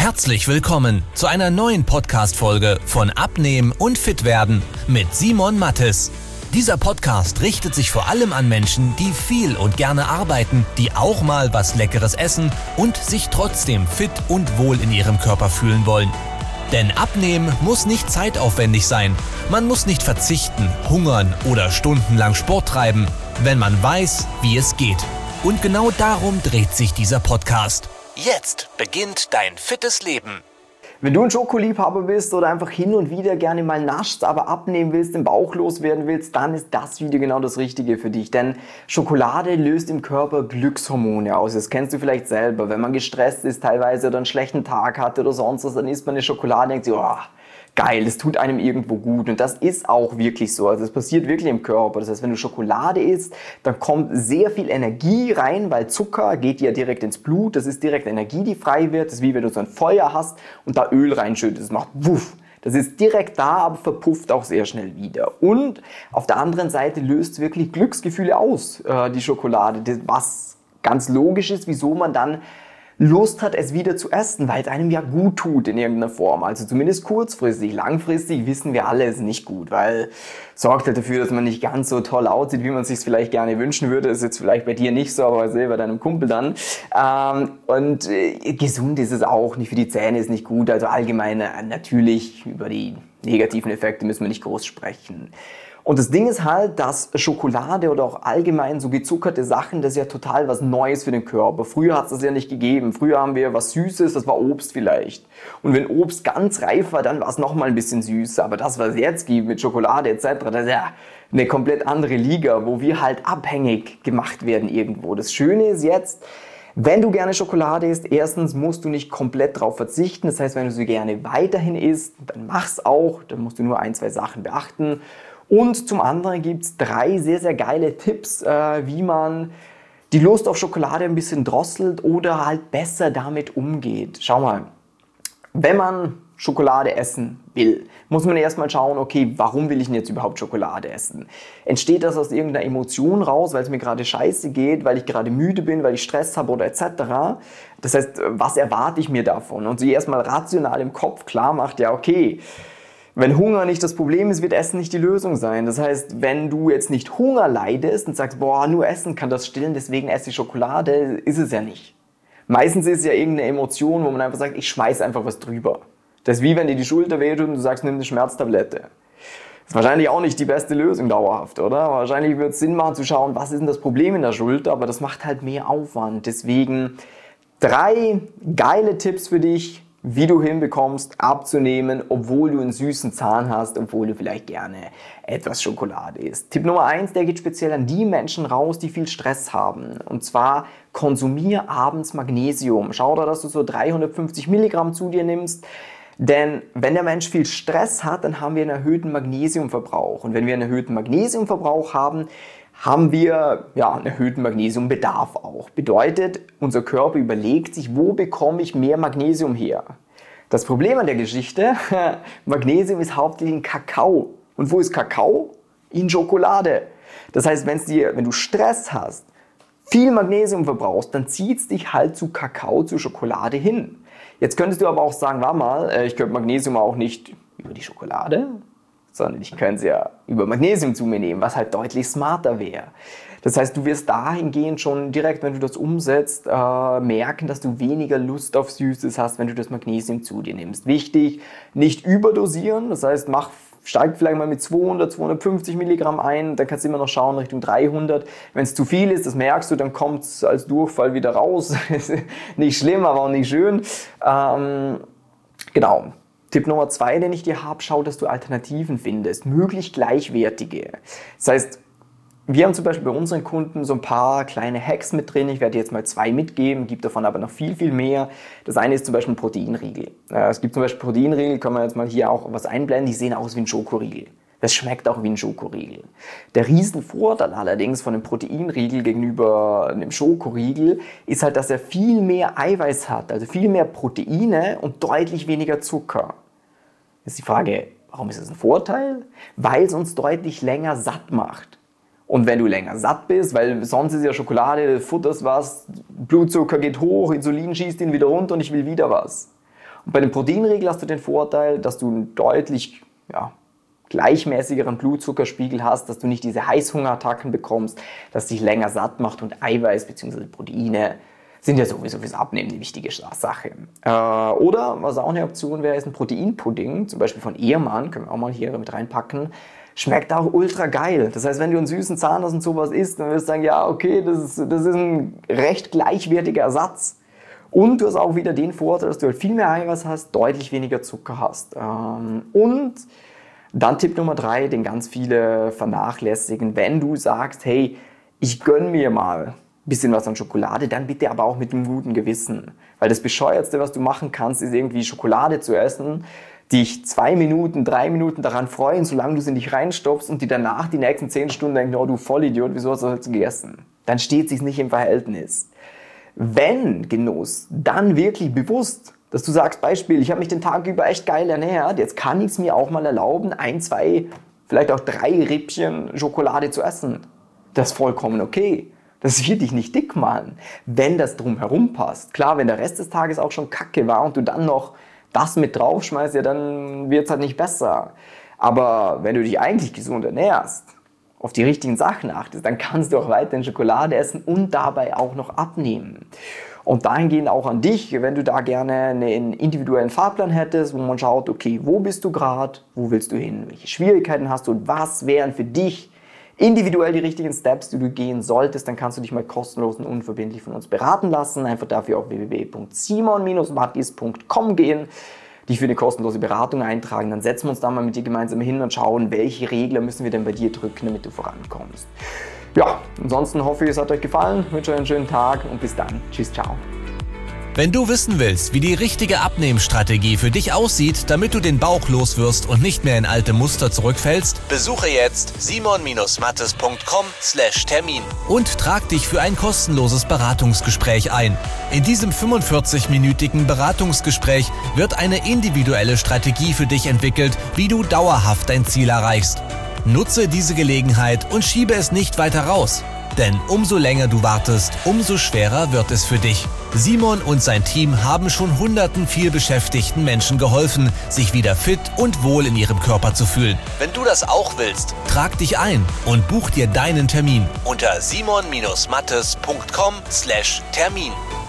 Herzlich willkommen zu einer neuen Podcast-Folge von Abnehmen und Fitwerden mit Simon Mattes. Dieser Podcast richtet sich vor allem an Menschen, die viel und gerne arbeiten, die auch mal was Leckeres essen und sich trotzdem fit und wohl in ihrem Körper fühlen wollen. Denn Abnehmen muss nicht zeitaufwendig sein. Man muss nicht verzichten, hungern oder stundenlang Sport treiben, wenn man weiß, wie es geht. Und genau darum dreht sich dieser Podcast. Jetzt beginnt dein fittes Leben. Wenn du ein Schokoliebhaber bist oder einfach hin und wieder gerne mal naschst, aber abnehmen willst, den Bauch loswerden willst, dann ist das Video genau das Richtige für dich. Denn Schokolade löst im Körper Glückshormone aus. Das kennst du vielleicht selber. Wenn man gestresst ist teilweise oder einen schlechten Tag hatte oder sonst was, dann isst man eine Schokolade und denkt sich, oh, geil, das tut einem irgendwo gut. Und das ist auch wirklich so. Also das passiert wirklich im Körper. Das heißt, wenn du Schokolade isst, dann kommt sehr viel Energie rein, weil Zucker geht ja direkt ins Blut. Das ist direkt Energie, die frei wird. Das ist wie wenn du so ein Feuer hast und da Öl reinschüttest. Das macht wuff. Das ist direkt da, aber verpufft auch sehr schnell wieder. Und auf der anderen Seite löst es wirklich Glücksgefühle aus, die Schokolade. Was ganz logisch ist, wieso man dann Lust hat, es wieder zu essen, weil es einem ja gut tut in irgendeiner Form. Also zumindest kurzfristig. Langfristig wissen wir alle, es ist nicht gut, weil es sorgt halt dafür, dass man nicht ganz so toll aussieht, wie man es sich vielleicht gerne wünschen würde. Das ist jetzt vielleicht bei dir nicht so, aber bei deinem Kumpel dann. Gesund ist es auch nicht, für die Zähne ist nicht gut. Also allgemein natürlich über die negativen Effekte müssen wir nicht groß sprechen. Und das Ding ist halt, dass Schokolade oder auch allgemein so gezuckerte Sachen, das ist ja total was Neues für den Körper. Früher hat es das ja nicht gegeben. Früher haben wir was Süßes, das war Obst vielleicht. Und wenn Obst ganz reif war, dann war es nochmal ein bisschen süßer. Aber das, was es jetzt gibt mit Schokolade etc., das ist ja eine komplett andere Liga, wo wir halt abhängig gemacht werden irgendwo. Das Schöne ist jetzt, wenn du gerne Schokolade isst, erstens musst du nicht komplett drauf verzichten. Das heißt, wenn du sie gerne weiterhin isst, dann mach's auch. Dann musst du nur 1, 2 Sachen beachten. Und zum anderen gibt es 3 sehr, sehr geile Tipps, wie man die Lust auf Schokolade ein bisschen drosselt oder halt besser damit umgeht. Schau mal, wenn man Schokolade essen will, muss man erstmal schauen, okay, warum will ich denn jetzt überhaupt Schokolade essen? Entsteht das aus irgendeiner Emotion raus, weil es mir gerade scheiße geht, weil ich gerade müde bin, weil ich Stress habe oder etc.? Das heißt, was erwarte ich mir davon? Und sie erstmal rational im Kopf klar macht, ja okay, wenn Hunger nicht das Problem ist, wird Essen nicht die Lösung sein. Das heißt, wenn du jetzt nicht Hunger leidest und sagst, boah, nur Essen kann das stillen, deswegen esse ich Schokolade, ist es ja nicht. Meistens ist es ja irgendeine Emotion, wo man einfach sagt, ich schmeiß einfach was drüber. Das ist wie wenn dir die Schulter wehtut und du sagst, nimm eine Schmerztablette. Das ist wahrscheinlich auch nicht die beste Lösung dauerhaft, oder? Wahrscheinlich wird es Sinn machen zu schauen, was ist denn das Problem in der Schulter, aber das macht halt mehr Aufwand. Deswegen 3 geile Tipps für dich, wie du hinbekommst, abzunehmen, obwohl du einen süßen Zahn hast, obwohl du vielleicht gerne etwas Schokolade isst. Tipp Nummer 1, der geht speziell an die Menschen raus, die viel Stress haben. Und zwar, konsumier abends Magnesium. Schau da, dass du so 350 Milligramm zu dir nimmst. Denn wenn der Mensch viel Stress hat, dann haben wir einen erhöhten Magnesiumverbrauch. Und wenn wir einen erhöhten Magnesiumverbrauch haben wir einen erhöhten Magnesiumbedarf auch. Bedeutet, unser Körper überlegt sich, wo bekomme ich mehr Magnesium her? Das Problem an der Geschichte, Magnesium ist hauptsächlich in Kakao. Und wo ist Kakao? In Schokolade. Das heißt, wenn du Stress hast, viel Magnesium verbrauchst, dann zieht es dich halt zu Kakao, zu Schokolade hin. Jetzt könntest du aber auch sagen, warte mal, ich könnte Magnesium auch nicht über die Schokolade, sondern ich könnte es ja über Magnesium zu mir nehmen, was halt deutlich smarter wäre. Das heißt, du wirst dahingehend schon direkt, wenn du das umsetzt, merken, dass du weniger Lust auf Süßes hast, wenn du das Magnesium zu dir nimmst. Wichtig, nicht überdosieren, das heißt, steig vielleicht mal mit 200, 250 Milligramm ein, dann kannst du immer noch schauen Richtung 300. Wenn es zu viel ist, das merkst du, dann kommt es als Durchfall wieder raus. Nicht schlimm, aber auch nicht schön. Genau. Tipp Nummer 2, den ich dir habe, schau, dass du Alternativen findest, möglichst gleichwertige. Das heißt, wir haben zum Beispiel bei unseren Kunden so ein paar kleine Hacks mit drin. Ich werde dir jetzt mal 2 mitgeben, gibt davon aber noch viel, viel mehr. Das eine ist zum Beispiel ein Proteinriegel. Es gibt zum Beispiel Proteinriegel, können wir jetzt mal hier auch was einblenden, die sehen aus wie ein Schokoriegel. Das schmeckt auch wie ein Schokoriegel. Der Riesenvorteil allerdings von einem Proteinriegel gegenüber einem Schokoriegel ist halt, dass er viel mehr Eiweiß hat, also viel mehr Proteine und deutlich weniger Zucker. Jetzt ist die Frage, warum ist das ein Vorteil? Weil es uns deutlich länger satt macht. Und wenn du länger satt bist, weil sonst ist ja Schokolade, futterst was, Blutzucker geht hoch, Insulin schießt ihn wieder runter und ich will wieder was. Und bei dem Proteinriegel hast du den Vorteil, dass du einen deutlich gleichmäßigeren Blutzuckerspiegel hast, dass du nicht diese Heißhungerattacken bekommst, dass dich länger satt macht und Eiweiß bzw. Proteine sind ja sowieso fürs Abnehmen eine wichtige Sache. Oder was auch eine Option wäre, ist ein Proteinpudding, zum Beispiel von Ehrmann, können wir auch mal hier mit reinpacken. Schmeckt auch ultra geil. Das heißt, wenn du einen süßen Zahn hast und sowas isst, dann wirst du sagen, ja okay, das ist ein recht gleichwertiger Ersatz. Und du hast auch wieder den Vorteil, dass du halt viel mehr Eiweiß hast, deutlich weniger Zucker hast. Und dann Tipp Nummer 3, den ganz viele vernachlässigen, wenn du sagst, hey, ich gönn mir mal ein bisschen was an Schokolade, dann bitte aber auch mit einem guten Gewissen. Weil das Bescheuertste, was du machen kannst, ist irgendwie Schokolade zu essen, dich 2 Minuten, 3 Minuten daran freuen, solange du sie nicht reinstopfst und die danach die nächsten 10 Stunden denken, oh du Vollidiot, wieso hast du das jetzt gegessen? Dann steht sich's nicht im Verhältnis. Wenn Genuss, dann wirklich bewusst, dass du sagst, Beispiel, ich habe mich den Tag über echt geil ernährt, jetzt kann ich es mir auch mal erlauben, 1, 2, vielleicht auch 3 Rippchen Schokolade zu essen. Das ist vollkommen okay. Das wird dich nicht dick machen, wenn das drumherum passt. Klar, wenn der Rest des Tages auch schon kacke war und du dann noch das mit draufschmeißt, ja, dann wird es halt nicht besser. Aber wenn du dich eigentlich gesund ernährst, auf die richtigen Sachen achtest, dann kannst du auch weiterhin Schokolade essen und dabei auch noch abnehmen. Und dahingehend auch an dich, wenn du da gerne einen individuellen Fahrplan hättest, wo man schaut, okay, wo bist du gerade, wo willst du hin, welche Schwierigkeiten hast du und was wären für dich individuell die richtigen Steps, die du gehen solltest, dann kannst du dich mal kostenlos und unverbindlich von uns beraten lassen. Einfach dafür auf www.simon-mattis.com gehen, dich für eine kostenlose Beratung eintragen. Dann setzen wir uns da mal mit dir gemeinsam hin und schauen, welche Regler müssen wir denn bei dir drücken, damit du vorankommst. Ja, ansonsten hoffe ich, es hat euch gefallen. Ich wünsche euch einen schönen Tag und bis dann. Tschüss, ciao. Wenn du wissen willst, wie die richtige Abnehmstrategie für dich aussieht, damit du den Bauch loswirst und nicht mehr in alte Muster zurückfällst, besuche jetzt simon-mattes.com/Termin und trag dich für ein kostenloses Beratungsgespräch ein. In diesem 45-minütigen Beratungsgespräch wird eine individuelle Strategie für dich entwickelt, wie du dauerhaft dein Ziel erreichst. Nutze diese Gelegenheit und schiebe es nicht weiter raus. Denn umso länger du wartest, umso schwerer wird es für dich. Simon und sein Team haben schon hunderten vielbeschäftigten Menschen geholfen, sich wieder fit und wohl in ihrem Körper zu fühlen. Wenn du das auch willst, trag dich ein und buch dir deinen Termin unter simon-mattes.com/Termin.